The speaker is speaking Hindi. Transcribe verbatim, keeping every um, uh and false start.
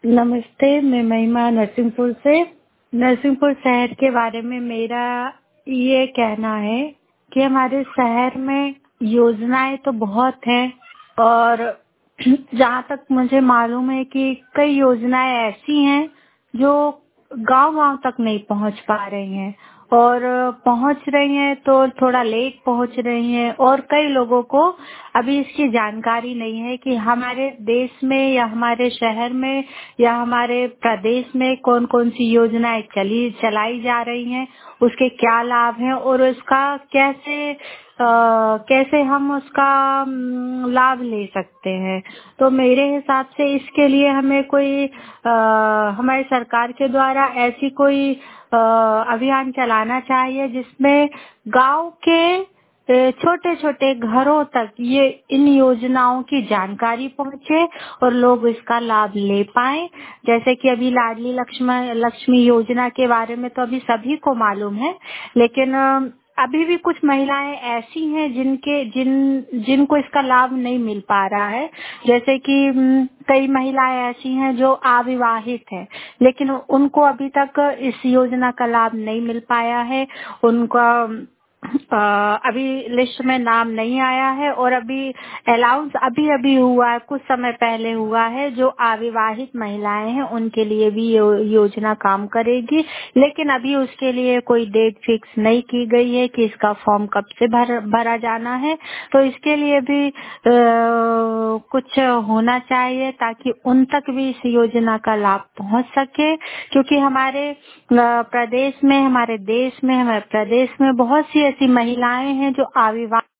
नमस्ते, मैं महिमा नरसिंहपुर से। नरसिंहपुर शहर के बारे में मेरा ये कहना है कि हमारे शहर में योजनाएं तो बहुत हैं और जहाँ तक मुझे मालूम है कि कई योजनाएं ऐसी हैं जो गांव-गांव तक नहीं पहुँच पा रही हैं और पहुँच रही हैं तो थोड़ा लेट पहुँच रही हैं और कई लोगों को अभी इसकी जानकारी नहीं है कि हमारे देश में या हमारे शहर में या हमारे प्रदेश में कौन-कौन सी योजनाएं चली चलाई जा रही हैं, उसके क्या लाभ हैं और उसका कैसे आ, कैसे हम उसका म, लाभ ले सकते हैं। तो मेरे हिसाब से इसके लिए हमें कोई आ, हमारी सरकार के द्वारा ऐसी कोई आ, अभियान चलाना चाहिए जिसमें गांव के छोटे छोटे घरों तक ये इन योजनाओं की जानकारी पहुंचे और लोग इसका लाभ ले पाएं। जैसे कि अभी लाडली लक्ष्मी लक्ष्मी योजना के बारे में तो अभी सभी को मालूम है, लेकिन अभी भी कुछ महिलाएं ऐसी हैं जिनके जिन जिनको इसका लाभ नहीं मिल पा रहा है। जैसे कि कई महिलाएं ऐसी हैं जो अविवाहित हैं, लेकिन उनको अभी तक इस योजना का लाभ नहीं मिल पाया है। उनका आ, अभी लिस्ट में नाम नहीं आया है और अभी अलाउंस अभी अभी हुआ है, कुछ समय पहले हुआ है। जो अविवाहित महिलाएं हैं उनके लिए भी यो, योजना काम करेगी, लेकिन अभी उसके लिए कोई डेट फिक्स नहीं की गई है कि इसका फॉर्म कब से भर, भरा जाना है। तो इसके लिए भी आ, कुछ होना चाहिए ताकि उन तक भी इस योजना का लाभ पहुंच सके, क्योंकि हमारे प्रदेश में हमारे देश में हमारे प्रदेश में बहुत सी ऐसी महिलाएं हैं जो अविवाहित